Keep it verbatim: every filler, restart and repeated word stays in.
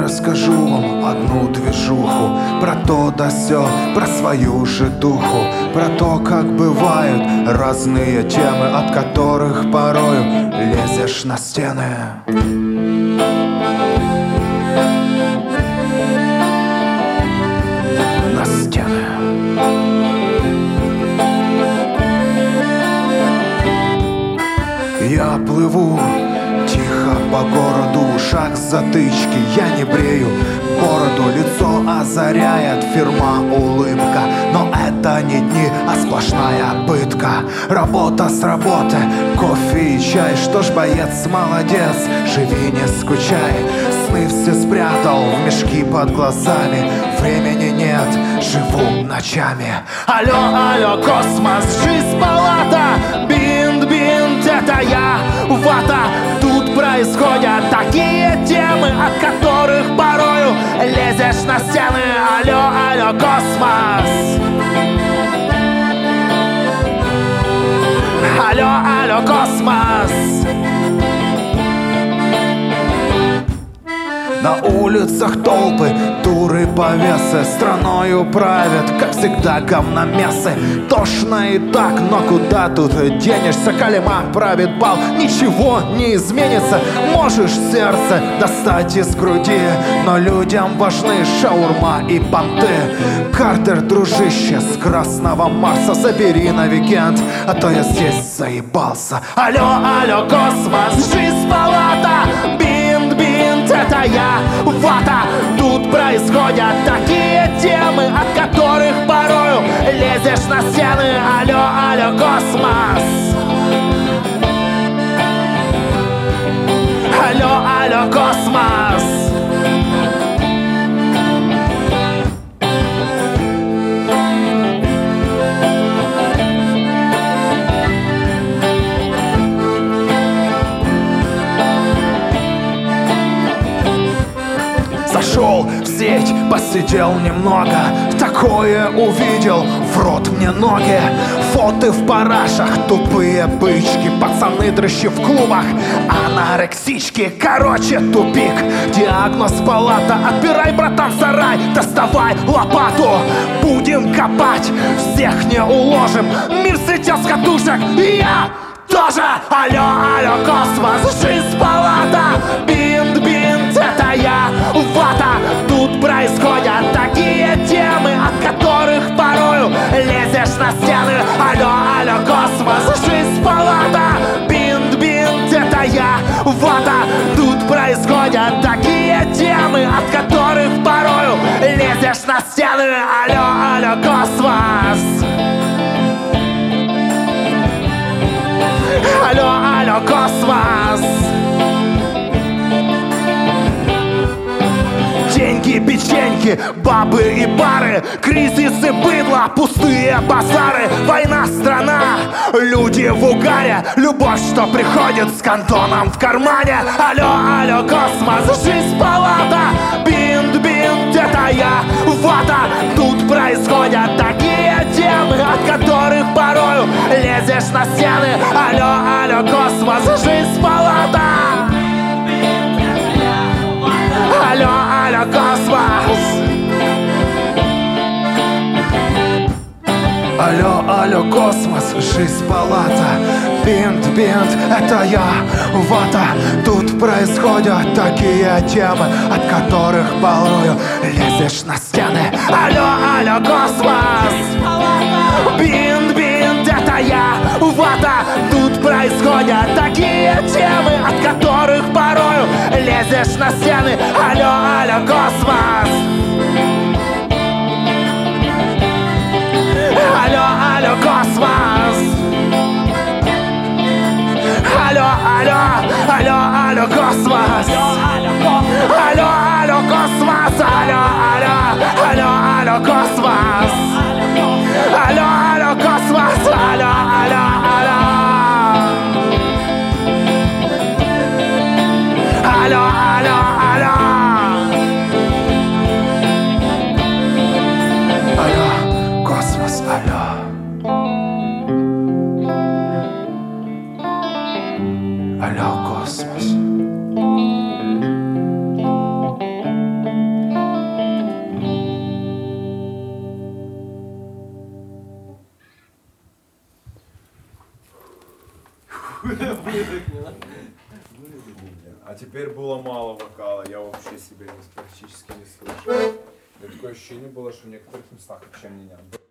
расскажу вам одну движуху про то да сё, про свою же духу, про то, как бывают разные темы, от которых порою лезешь на стены. На стены. Я плыву тихо по городу, в ушах затычки, я не брею бороду, лицо озаряет фирма улыбка. Но это не дни, а сплошная пытка. Работа с работы, кофе и чай. Что ж, боец, молодец, живи, не скучай. Сны все спрятал в мешки под глазами, времени нет, живу ночами. Алло, алло, космос, жизнь палата, бинт, бинт, это я, вата. Тут происходят такие темы, от которых порою лезешь на стены. Алло, алло, космос. Алло, алло, космос. На улицах толпы, дуры повесы страною правят, как всегда, говномесы. Тошно и так, но куда тут денешься? Калима правит бал, ничего не изменится. Можешь сердце достать из груди, но людям важны шаурма и понты. Картер, дружище, с Красного Марса забери на уикенд, а то я здесь заебался. Алло, алло, космос, жизнь палата, бинт, бинт, это я, вата. Тут происходят такие темы, от которых порою лезешь на стены. Алло, алло, космос. Алло, алло, космос. Зашел в сеть, посидел немного, такое увидел, в рот мне ноги. Фоты в парашах, тупые бычки, пацаны дрыщи в клубах, анорексички. Короче, тупик, диагноз палата. Отбирай, братан, сарай, доставай лопату. Будем копать, всех не уложим. Мир слетел с катушек, и я тоже. Алло, алло, космос, жизнь палата, бинт, бинт, это я, вата. Тут происходят такие темы, от которых порою лезешь на стены. Алло, алло, космос, жизнь палата, бинт, бинт, это я, вата. Тут происходят такие темы, от которых порою лезешь на стены. Алло, алло, космос. Алло, алло, космос. Деньги, печеньки, бабы и бары, кризисы быдла, пустые базары. Война, страна, люди в угаре, любовь, что приходит с кантоном в кармане. Алло, алло, космос, жизнь палата, бинт, бинт, это я, вата. Тут происходят такие темы, от которых порою лезешь на стены. Алло, алло, космос, жизнь палата. Алло, алло, космос. Алло, алло, космос, жизнь палата, бинт, бинт, это я, вата. Тут происходят такие темы, от которых порою лезешь на стены. Алло, алло, космос. Бинт, бинт, это я, вата. Тут происходят такие темы, от которых порою лезешь на стены. Алло, алло, космос. Алло, алло, космос. Алло, алло, алло, алло, космос. Алло, алло, космос. Алло, алло, алло, алло, космос. Алло, алло, космос. Алло, алло, алло. Алло, алло, алло. Алло, космос, алло. Алло, космос. А теперь было мало вокала, я вообще себя не, практически не слышал. И такое ощущение было, что в некоторых местах вообще меня